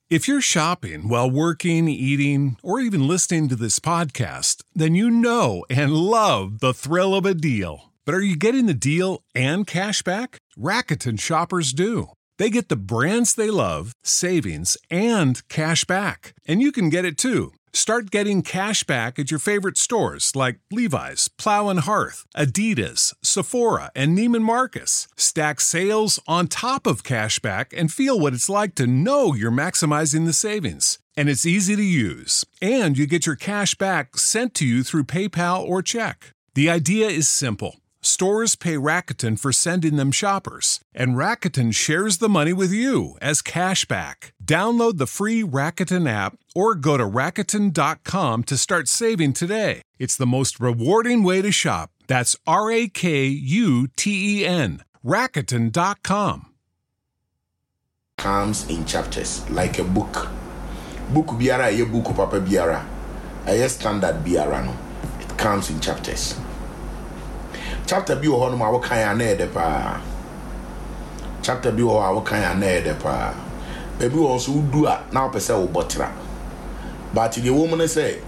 If you're shopping while working, eating, or even listening to this podcast, then you know and love the thrill of a deal. But are you getting the deal and cash back? Rakuten shoppers do. They get the brands they love, savings, and cash back. And you can get it too. Start getting cash back at your favorite stores like Levi's, Plow and Hearth, Adidas, Sephora, and Neiman Marcus. Stack sales on top of cash back and feel what it's like to know you're maximizing the savings. And it's easy to use. And you get your cash back sent to you through PayPal or check. The idea is simple. Stores pay Rakuten for sending them shoppers, and Rakuten shares the money with you as cash back. Download the free Rakuten app or go to Rakuten.com to start saving today. It's the most rewarding way to shop. That's RAKUTEN. Rakuten.com. Comes in chapters, like a book. Book biara, a book papa biara, a standard biara no. It comes in chapters. Chapter bi ho no ma wo kan ana ede pa. Chapter bi ho a wo kan ana ede pa. Baby wo so du a na wo pese wo botra. But the woman say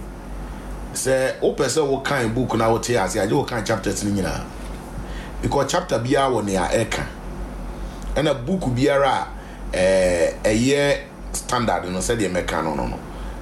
wo pese wo kan book na wo te ase aje wo kan chapters ni nyina. Because chapter bia wo ne a eka. And a book biara a year standard no say the meka no.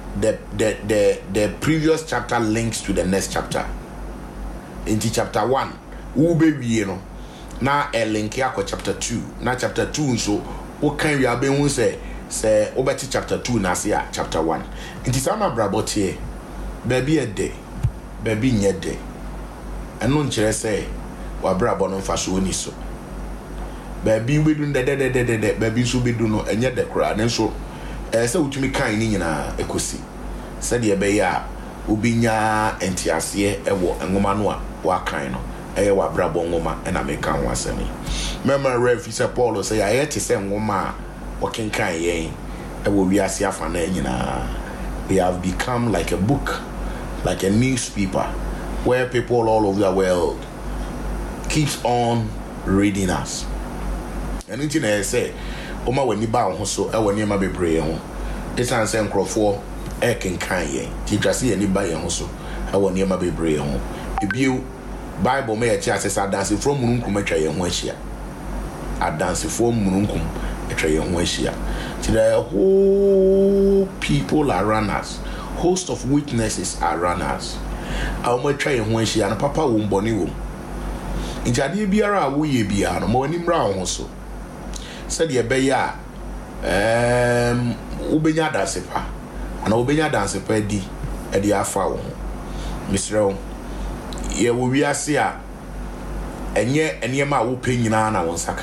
The previous chapter links to the next chapter. Into chapter 1 ube wie no na link ya ko chapter 2 na chapter 2 so wo kan wi abenhu say obeti chapter 2 na say chapter 1 nti sama brabotie baby e de baby nye de eno nkire say wa brabo no mfa so oni so baby we do de baby so be do no enye de kra na so say utumi kan ni nyina ekosi say de be ya obinya entiase ewo enwoma no a wa kan no eye wa brabo nwoma na meka ho asemi mema ref say Paul say aye te say nwoma wa kenkan yen ewo wiase afa na nyina. We have become like a book, like a newspaper where people all over the world keeps on reading us. And it na say oma wani ba ho so ewo niam bebre ho it's an say nkrofo e kenkan yen ti twase ani ba yen ho so ewo niam bebre ho ebiu Bible may chase dance from mununkum atwa ye ho ahia adance from mununkum atwa ye ho ahia. Today whole people are runners, host of witnesses are runners. Awon atwa ye ho ahia na papa wo mboni wo injade biara wo ye bia no mo animra ho so said ye be ya ubenya dance pa ana ubenya dance pa di e di afa wo misrew ye wo wiase a enye enema wo penyina na won saka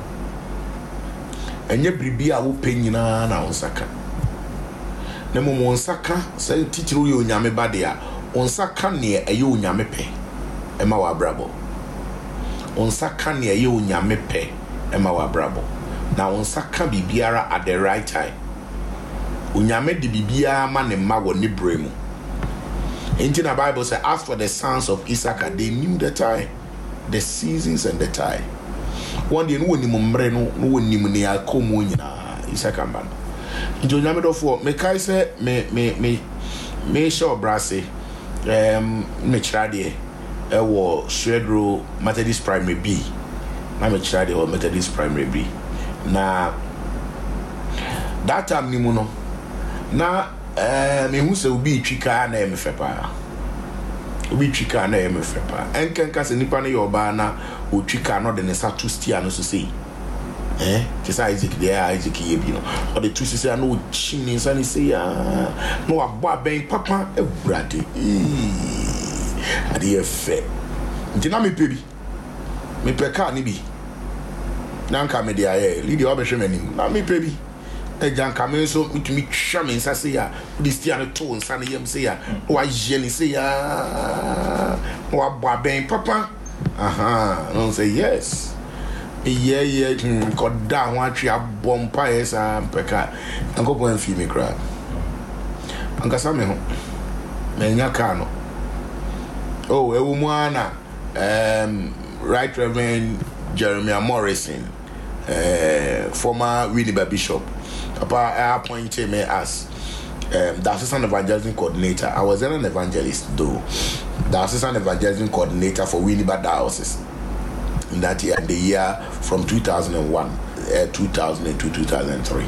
enye bribi a wo penyina na won saka na mo won saka say titiro ye onyame bade a won saka ne eye onyame pe e ma wa brabo won saka ne eye onyame pe e ma wa brabo na won saka bibiara at the right time onyame de bibia ma ne ma wo ne bremu. In the Bible says, as for the sons of Issachar, they knew the time, the seasons and the time. One day, no one knew near Comunina, Issachar man. Into Yamido for Mekai say, me sure brassy, Mechradi, or Shredro Methodist Primary B. I'm a Mechradi or Methodist Primary B. Now, that time, Nimuno. Now, me who say obi twika na emfepa obi twika na emfepa enkenka se nipa na yoba na otwika no de ne satu stia no so sei ke sai Isaac there Isaac ye bi no o de tu sisi na o chini sani sei no abo aben papa ebrade ade efe ntina me pebi me peka ni bi na nka me dia ye lidi obehwe manim na me pebi Ejan kame so mitumi twa me nsa se ya this tia no to nsa na yem se ya wa jeni se ya wa bwa ben papa no say yes yeah god da ho atwe abompa esa peka ankopo enfi me kra ankasa me ho me nya ka no oh ewu mu ana Right Reverend Jeremiah Morrison former Winneba Bishop Papa appointed me as the assistant evangelism coordinator. I was an evangelist though. The assistant evangelism coordinator for Winneba Diocese in that year, the year from 2001, 2002, 2003.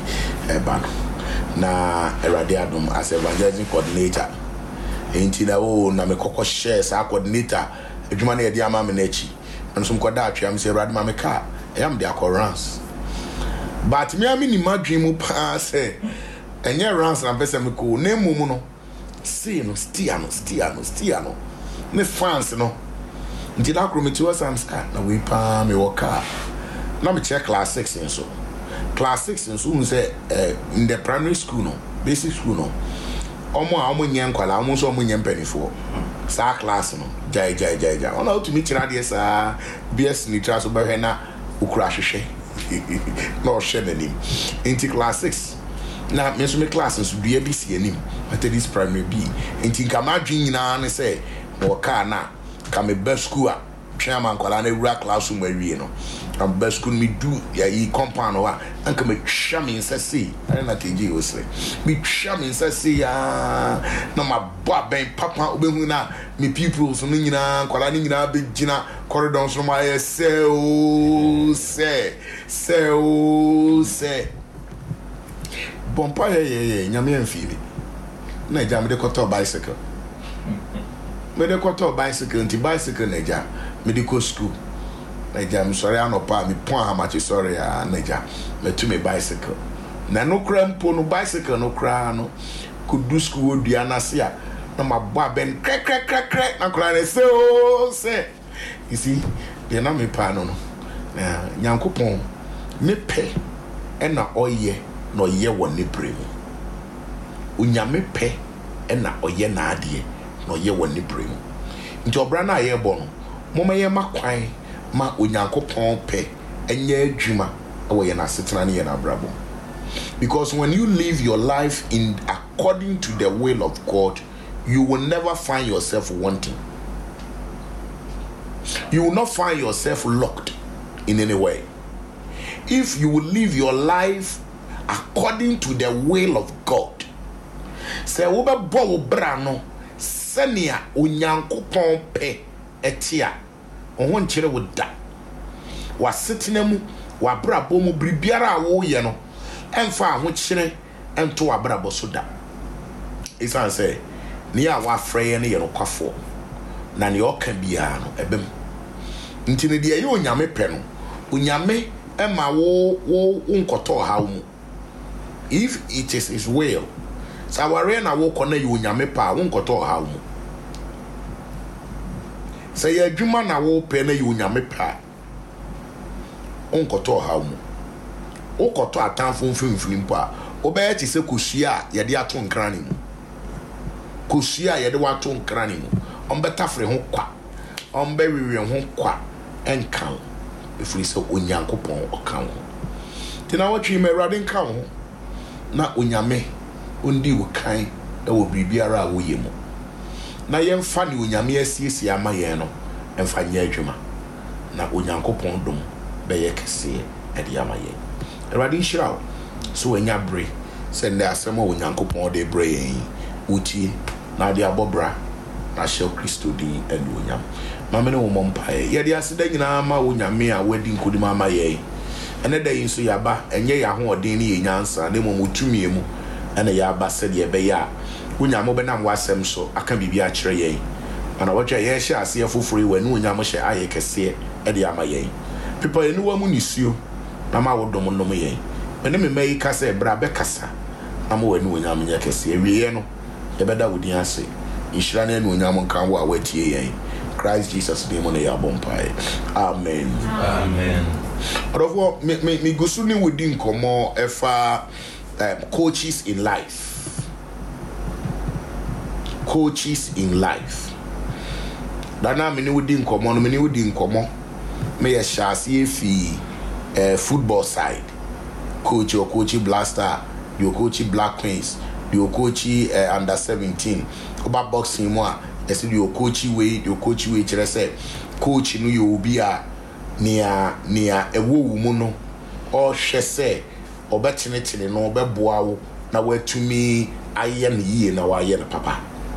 Na Eradiadum as evangelism coordinator. Intina o na me koko share sa coordinator. Ejuma na yedi ama me nachi. And some kwada atwa am say Radma me ka. I am the occurrence. But me am ni madrimu pa say enye rans na pese me ko na mumu no. See no stiano. Me fans no. Nti da krometi was am ska na we pa me worka. Na me check class 6 in so. Class 6 in so say in the primary school no, basic school no. Omo nyen kwala, omo so omo nyen penifo. Sa class no. Jai. Ona to meet na dey sa BS literature so be na ukura hwehwe. No share the name. Into class 6. Na me so me class so dua bi si anim. At this primary B. Into kama dwin nyina ne say mo ka na ka me best school a chairman kwala na ewura classroom awie no. Am best school me do ya yi compound wa anka me twa me nsase na teji o sre. Me twa me nsase ya na ma bo ben papa obehu na me pupils no nyina kwala ni nyina be gina corridor so ma ye se bompa ye nyame amfili na jam de koto bicycle me de koto bicycle nti bicycle na ja me de ko school na jam sorry anopa me pon ha machi sorry na ja me to me bicycle na no krampo no bicycle no kra no could do school dua na se a na ma ba ben krek na kra na se you see de na me pa no na nyankopon me pe e na oye no ye woni bremu unyame pe e na oye na ade no ye woni bremu nti obra na ye bo no moma ye makwan ma unyankopon pe enye adwuma e wo ye na setena ne ye na brabo. Because when you live your life in according to the will of God, you will never find yourself wanting. You will not find yourself locked in any way. If you will live your life according to the will of God, say wo be bo wo bra no senia onyankopon pe etia ohon nkyere wo da wa setena mu wa bra bo mu bribiara wo ye no emfa ho kyere ento wa bra bo so da. Isan say ni a wa frey ne ye no kwafo na ne o ka bia no ebem nti ne de ye onyame pe no onyame ema wo nkoto ha mu. If it is his will, saware na wo kona ye onyame pa wo nkoto ha mu. Say ye adwuma na wo pe na ye onyame pa nkoto ha mu. O koto atanfo mfimfini mpo a obe ti se kosua ye de ato nkran ni mu. Kosua ye de wato nkran ni mu. Ombeta fre ho kwa. Ombe wiwe ho kwa enkan. Efiri se onyankopon okan ho. Tina watwi me Awurade nkan ho. Na onyame ondi wo kan e wo biribiara a wo yemu. Na yemfa ne onyame asiesie ama ye no emfa nya adwuma. Na onyankopon dom be ye kese e de ama ye. Awurade nhyira so anya bre se nda asem o onyankopon de bre yen utie na de abobra na hye Kristo din enu onyam. Mamene wo mompae ye de aseda nyina ma onyame a wadi nkodima ama ye. Ene da yin so yaba enye ya ho odin ne yenyansa ne momutumi mu ene yaba se de be ya onyamo be nam wasem so aka bibia kire ye. Ana watwa ye hye ase afoforo we ne onyamo hye aye kese e de ama ye. People enu wa mu nisuo na ma wo dom nom ye. Ene me mai ka se bra be kasa na ma wani onyamo nya kese wiye no ye beda wodin ase. Inshira na enu onyamo kan wo a watie ye. Christ Jesus name on ya bompai. Amen. Amen. Orofo me gusuni wodi nkomo efa coaches in life. Coaches in life. Dana me ni wodi nkomo no me ni wodi nkomo me ye shasi efi football side. Coach or coach Blaster, your coach Black Queens, your coach under 17. Oba boxing mo I said your coach way chere say coach no you be a near a wo mu no or hwe say obetene no obeboa wo na watumi aye ne yie na waye ne papa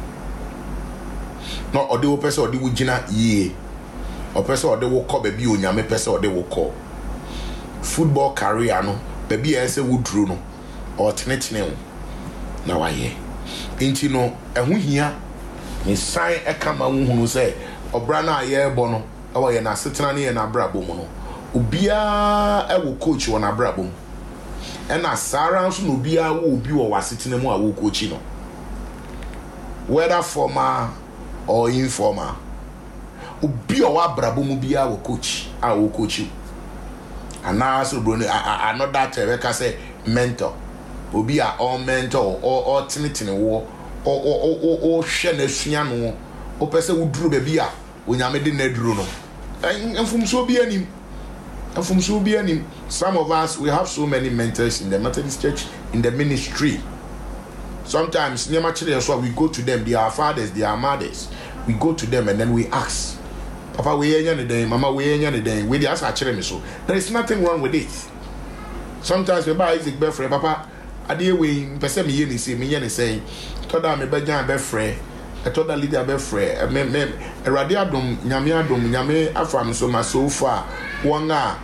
no ode wo pese ode wo gina yie o pese ode wo kọ baby onyame pese ode wo kọ football career no baby ese wo duro no o tenetene wo na waye enti no ehu hia ni san ekama wo hunu se obra na aye bo no awo ye na setena ne ye na brabo mu no obia ewo coach wo na brabo mu ena sara nso no obia wo obi wo wasetena mu a wo coach no whether formal or informal obi o wa brabo mu bia wo coach a wo coach ana so bro another term ka say mentor obi a all mentor or tinitini wo o hwe na sua no o pese wo duru ba bia onyame de na duru no enfumso bi anim some of us we have so many mentors in the Methodist Church in the ministry. Sometimes we go to them, they are fathers, they are mothers. We go to them and then we ask, Papa, we ain't any day, Mama, we ain't any day. We ask our children so. There is nothing wrong with it. Sometimes we buy Isaac Befre, Papa, I dear we person me yen say, Toda me bejan Befre, a total leader Befre, a radiadum, Nyame afam so my so far, wanga,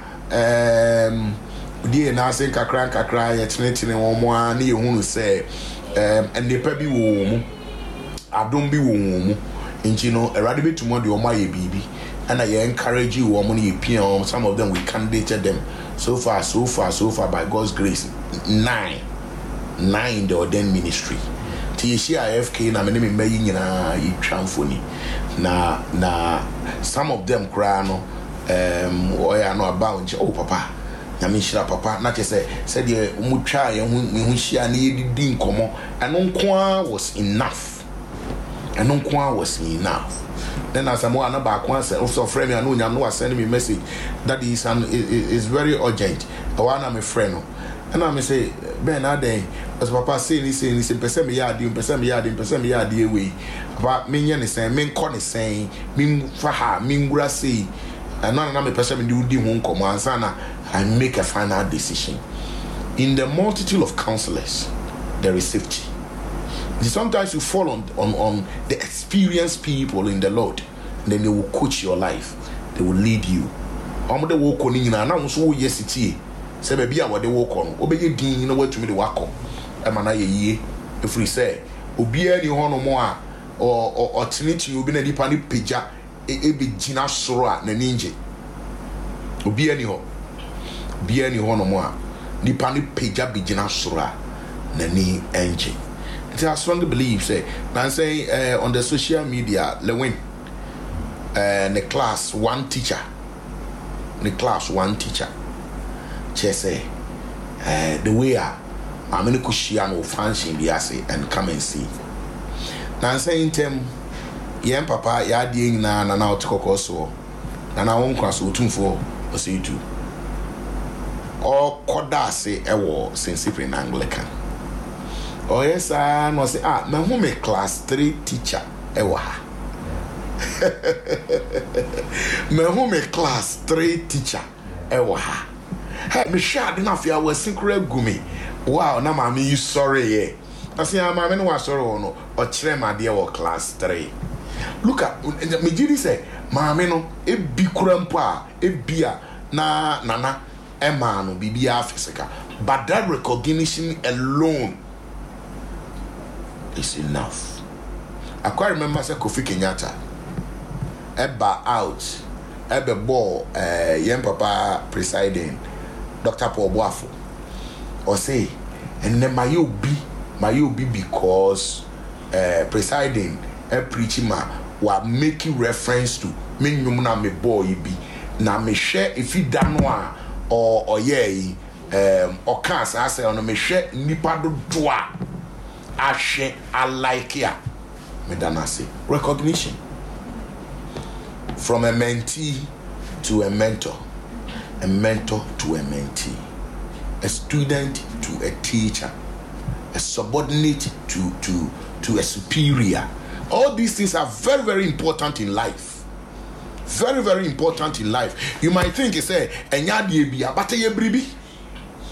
dear Nasa kakra, eternity, one more, near who say. And the pebi wo I don't be wo and you know erade be tomorrow the omaye bibi and I encourage you money pion some of them we candidated them so far by God's grace 9 in the ordained ministry TCIFK na me me nyina yi tramfoni na some of them cry no oya no about oh papa Namishra papa na che say de umutwa ye hu hia na yedi nkomo eno nko was enough then as I'm one about one say also friend me anu nyam no send me message that is very urgent I want am friend no and I say ben aden as papa say person me yard we papa me nya ne say me nko ne say me fa ha me ngura say and na me person me di hu nkomo ansa na I make a final decision. In the multitude of counselors, there is safety. Sometimes you fall on the experienced people in the Lord, and then they will coach your life. They will lead you. I'm the walk on in and I'm so yes it say baby what they walk on. Obey din you know what to me the walk on. I'm an ye if we say obi any hono more or trinity you be na dipa ni peja e be gina soro na ninje. Obi any ho Bia ni hono mo a nipa ni peja bigina sora na ni enje. I strongly believe say on the social media Lewin the class one teacher che say the way I'm in kushia no function the say and come and see na say intem yen papa ya die na otokoso na won kwaso otumfo o say tu or Kodase ewo St. Anglican. Oh yes, I no say my home class 3 teacher ewa. My home class 3 teacher ewa. Hey, me shade na fia we sinkure gumi. Wow, na mama you sorry ye. I say mama no was sorry no or kire ma de wo class 3. Look at me jiri say mama no e bi kura mpo a e bia na nana Emano Bibia physical, but that recognition alone is enough. I quite remember Kofi Kenyatta Eba out Ebe ball young papa presiding Dr. Paul Boafo or say and then my be because presiding preaching were making reference to me na me boy be na me share if you don't know or ye or can't I say on me share nipa do doa ashe I like ya me dana say recognition from a mentee to a mentor to a mentee, a student to a teacher, a subordinate to a superior. All these things are very, very important in life. Very, very important in life. You might think you say, "Enya die bia, but ye bribi."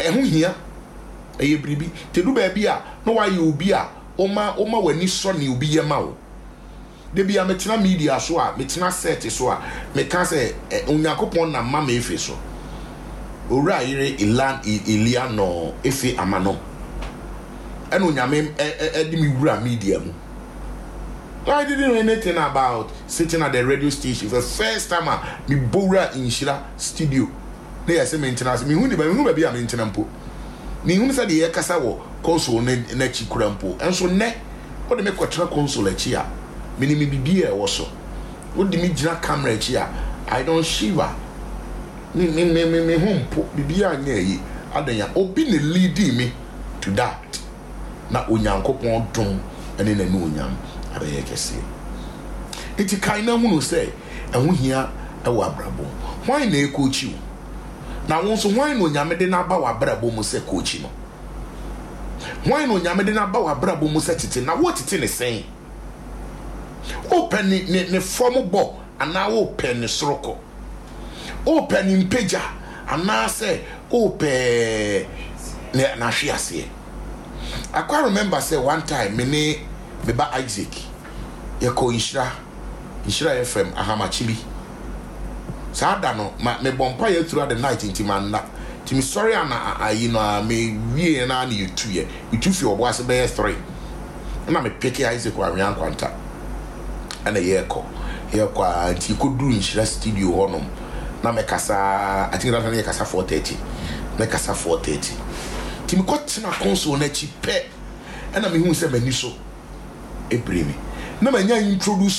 ɛho hia ɛyɛ biribi te do baabi a no wayɛ obi a oma wani so ne obi yɛ ma wo de bia metena media so a metena set so a meka sɛ Onyankopɔn na mama efe so owura yire Elia no efe amano ɛna Onyame ɛde me wura media mu. I didn't know anything about sitting at the radio station for the first time. Me bora in Shira studio. They are saying maintenance. Me who be a maintenance po. Me who said the ekasa wo console ne chikurampo. And so ne what they make kwatra console chia. Me ni me bibia also. What the me jina camera chia. I don't shiver. Me home po bibia nye yi. Adanya obi ne leading me to that. Na Onyankopon dom ene na no onyam. Abeye kese iti kaina hunu say ehun hia ewo abrabo hwan na ekochi wo na won so hwan no nyame de na ba wa abrabo mu se kochi no hwan no nyame de na ba wa abrabo mu se tete na wo tete ne sen open ne form bo ana open ne soroko open impeja ana say open na hwiase. I quite remember say one time me Beba Isaac, Yako Ishra FM, Ahamachibi. Sadano, me bompa ye throughout the night in Timana. Timi sorry, me we and you 2 years. You 2 for was a 3. And I'm a picky Isaac or Rian Quanta. And a year call. Here, quite you could do in Shira studio honum. Now, make us, I think that's only a casa 430. Make us a 430. Timi got in a console net pet. And I mean, who said Meniso. Ebrimi na manya introduce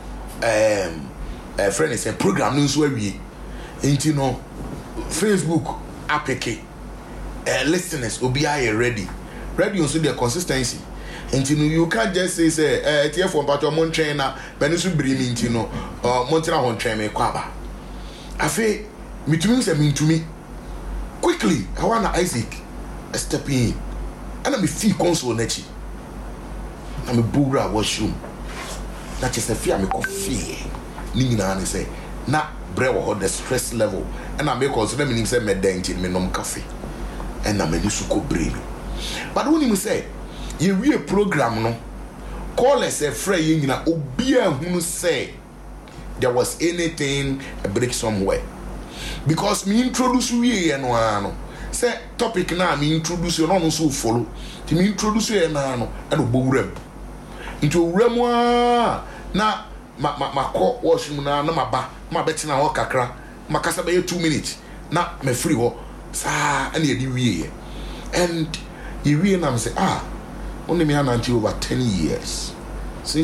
friend is a program no so awie enti no Facebook apeke listeners obi are ready also their consistency enti no you can't just say tie for pato mon train na bani so brimi enti no montira hon train me kwaba afi mitumi se mintumi quickly I want Isaac step in and me feel console nachi. I'm a bura washroom. That is a fear me coffee. Nina and say, na bread or the stress level. And I make consider me say me dent in me nom coffee. And I'm a nisuko bring. But when you say, you real program no, call us a frey in a obia who say there was anything a break somewhere. Because me introduce we and one say topic now me introduce you no so follow. To me introduce you and oburem. Into remwa na ma call washroom na ma beti na ho kakra ma kasa be 2 minutes na me free ho sa and ye wie and you wie na me say only me ananti over 10 years since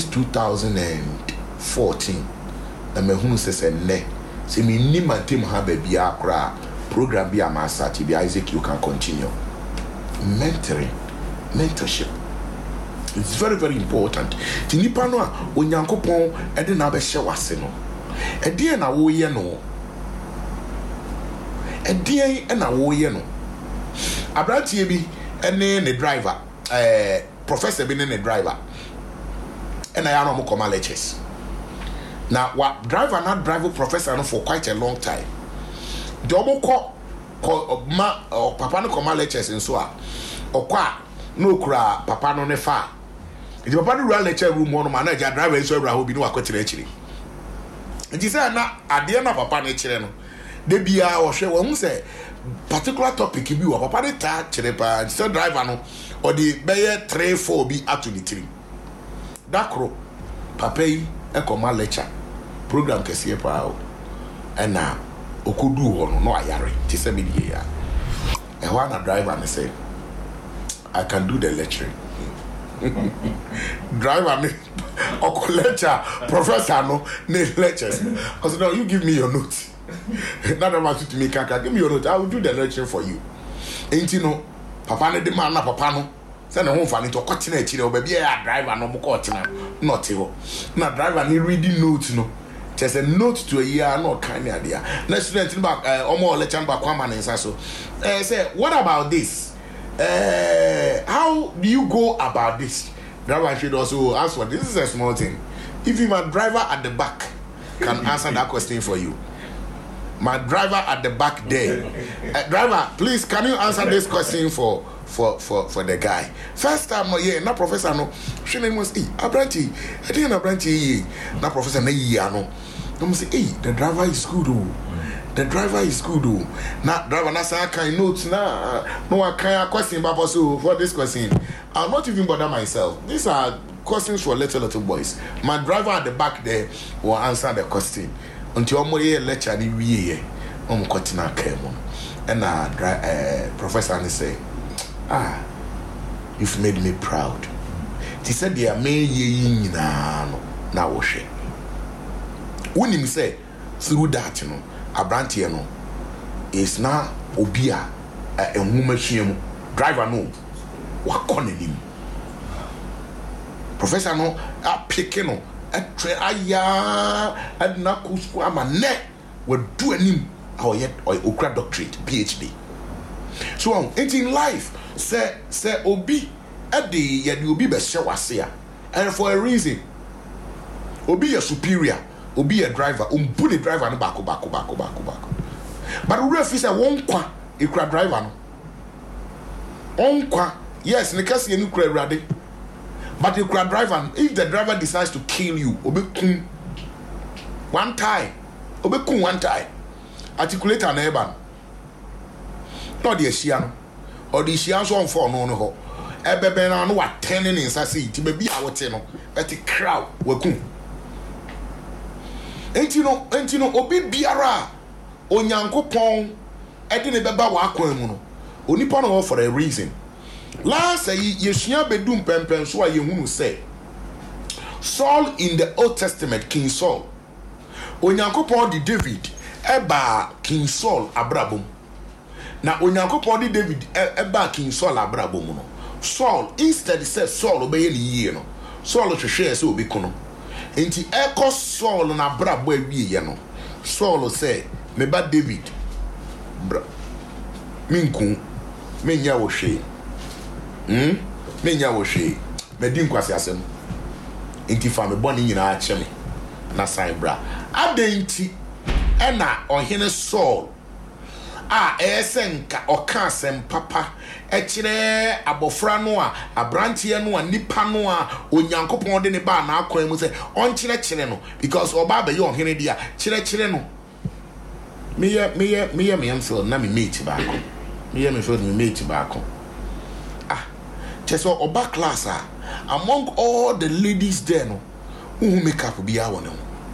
2014 na me hunu se ne se me ni mantem ha ba bia akra program bi am start bi Isaac you can continue mentorship. It's very, very important. Tinipa no a Onyankopon ede na be hye wase no. Ede na wo ye no. Ede na wo ye no. Abrantie bi ene ne driver, professor bi ne driver. Ena ya no mo come lectures. Now what driver not drive professor no for quite a long time. Double call papa no come lectures in so a. Okwa no kura papa no ne fa. The papa no lecture room one man na driver so bra ho bi no akotire akire. Nti say na ade na papa no akire no. De bia wo hwe wo hu say particular topic bi wo papa de ta kire pa so driver no or the beye 3-4 bi ato ni 3. Dakro papa yi e koma lecture program kese pa o. Na okodu ho no ayare ti say me die ya. E ho na driver me say I can do the lecturing. Driver me or lecture professor no lectures. I said, no, you give me your note. Not about to me, Kaka, give me your note. I will do the lecture for you. Ain't you know, Papa ne demand na papa no. Send a home for me to continue to baby a driver no more not you. Now driver ni reading notes no. Just a note to a year no kind idea. Next student back more lecture back one man so. Say, what about this? How do you go about this? Driver should also answer. This is a small thing. If you are a driver at the back can answer that question for you. My driver at the back there. Driver, please, can you answer this question for the guy? First time, yeah, na professor no. She name was Abranti. I didn't Abranti. Na professor na no. I must say, the driver is good. The driver is good. Na driver na say I can notes na. No, I can't question Baba so for this question. I'll not even bother myself. These are questions for little boys. My driver at the back there will answer the question. Until I'm here lecture ni wiye kotina kemo and professor and say you've made me proud. He said they are me ye na wo hwe unim say through that no abrantie no is na obi a enhuma hwiem driver no wakonanim professor no apike no aya adna kusku amane we do anim or okra doctorate PhD. So in life say obi ade yede obi be hye wase and for a reason obi a superior obi a driver put the driver no back but we realize say won kwa ekra driver no on kwa yes ne kase enu kra awrade. But you can drive, and if the driver decides to kill you, obekun one time, articulate an urban. Not the Shiano, or the Shians on for no. Ebeben no attending in Sassi, to be our tenor, at the crowd, wakun. Ain't you know, obi biara, onyanko pong, edine beba wakwemuno, only pon for a reason. Last Yeshua bedum pempen so yehunu say Saul in the Old Testament, King Saul onyankopon di David eba King Saul abrabom na onyankopon di David eba King Saul abrabom no Saul instead said Saul obeye ni yie no Saul hwehwe se obi kono enti eko Saul na abrabo awie no Saul say me ba David bra minku menya wo hwe menya wo hwe medin kwase asem enti fa me boni nyina a che me na san bra adenti ena ohene Saul esenka oka asem papa kire abofra no a abrantie no a nipa no a onyankopon de ne ba na akwan mu se on kire no because oba be ye ohene dia kire no me am so na me mate ba ko me feel me mate ba ko so oba class among all the ladies there no who make up bia won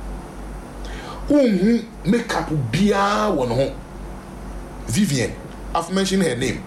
who make up bia won Vivian, I've mentioned her name.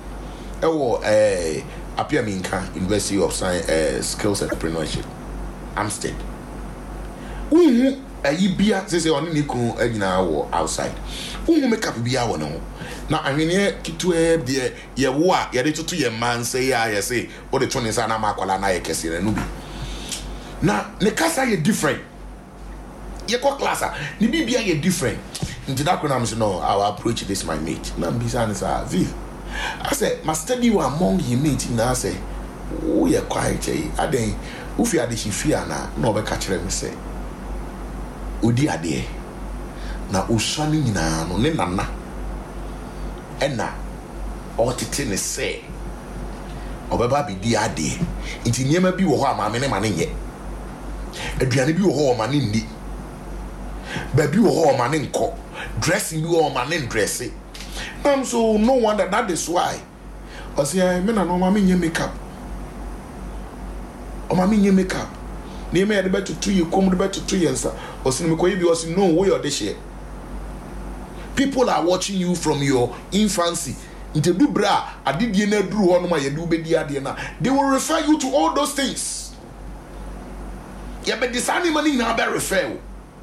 Apia Minka, University of Science, Skills and Entrepreneurship, Amstead. Who bia say on Nico outside. Who make up bia won now I mean here to the ye wa ye to your man say ya say what the 20 sana makwala na ye kese nubi na ne kasa ye different ye ko class ni bibia ye different into that when I'm saying no I will approach this my mate na mbisa say Viv I say my study you among your mate na say oh ye quiet aden ufi ade hifia na obe ka kire me say odi ade na usani nyina no ne nana ena otete ne say obeba bi di ade nti niema bi wo ho ama me ne ma ne nye aduane bi wo ho ma ne ndi ba bi wo ho ma ne nko dressing bi wo ma ne dress so no wonder that is why I say me na no ma me nye makeup o ma me nye makeup ne me ya de beto to you come de beto to yensa o sin me ko bi o sin no wo your de share. People are watching you from your infancy. Into do bra, I did ye na dru on my do be dia na. They will refer you to all those things. Yeah, but this animal now be refer.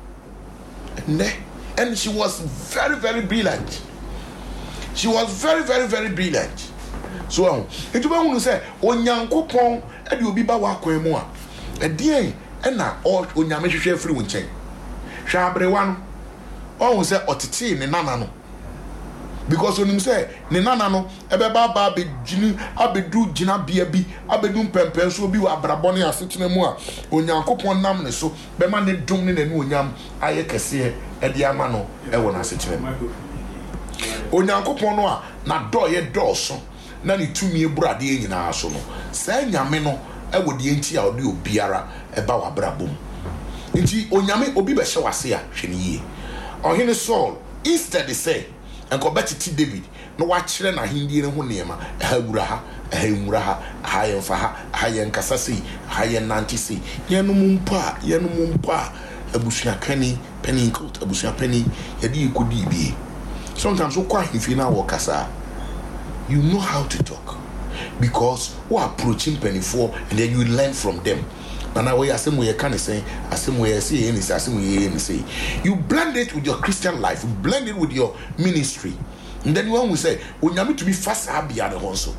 And she was very, very brilliant. She was very, very, very brilliant. So, it will say, Onyankopon, and you be ba wa kwemu a. E die, na all onyame hwehwe free won chen. Hwa abrewa no. Oh, say otete ne nana no. because onim say ne nana no ebeba ba abedwini abedu gina bia bi abedu pempen so bi wa abrabone asetena mu a onyankopon nam ne so bema ne dum ne nanu onyam aye kese e de ama no e wo na asetena mu onyankopon no a na do ye do so na ne tumi eburade nyina so no sa nyame no e wo de enti a ode obiara e ba wa brabom nti onyame obi be hye wase a hwe ne yie ohene Saul instead say enko betiti David no wa kire na hindie ne ho neema ha wura ha ha nwura ha ha yemfa ha yen kasa sei ha yen nanti sei yenum mpa abusua kani penny coat abusua penny yedi ikodi bi sometimes so kwa if you na wo kasa you know how to talk because we approaching penny for and then you learn from them. And now we assume we can say, assume we say, assume we say. You blend it with your Christian life, you blend it with your ministry, and then when we say, when you need to be fast, happy at the also.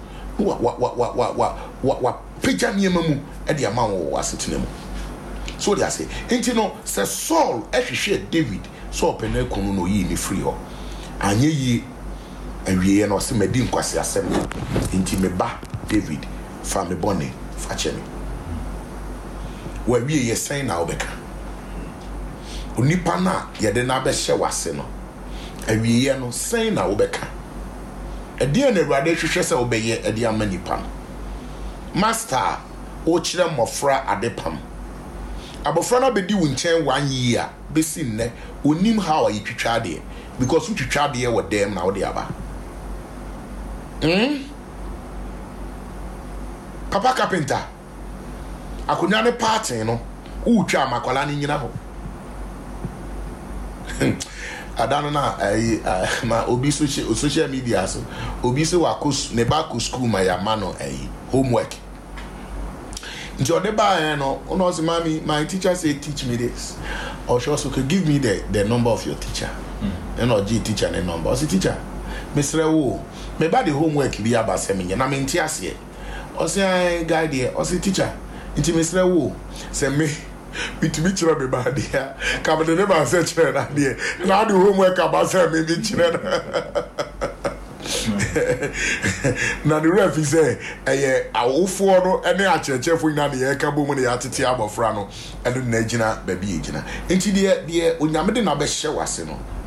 What picture me mamu at the amount was sitting. So they say, and you know, says Saul actually David so open a no ye ni free ho. And ye and we no see medin kwasi asem. Inti me ba David fa me bonne fa chemi. Where we ye saying now beka onipa na ye de na be hye wase no awie ye no saying now beka e de na Awurade hwehwe se obeye e de amanipa no master o kire mofra adepam abofra na be di wo nchen 1 year be si nne onim how a yitwitwa de because wutwitwa de wo dem na wo de aba papa carpenter akonya ne party no utwa makwala ni nyina ho adano na ma obi social media so obi se wakos ne ba ko school ma ya mano homework nti ode ba no ono se mami my teacher say teach me this or she also could give me the number of your teacher and or G teacher ne number o say teacher mesre wo me ba the homework bi abase me na me nti ase o say guide here o say teacher nti mesre wo se me bitimi kire me ba dia ka me ne ba se kire na dia na do homework abase me bi kire na the ref say awofo no ene achechefo ina ne ka bomu ne atete abofra no eno na gina ba bi gina nti de onyame de na be hye wase no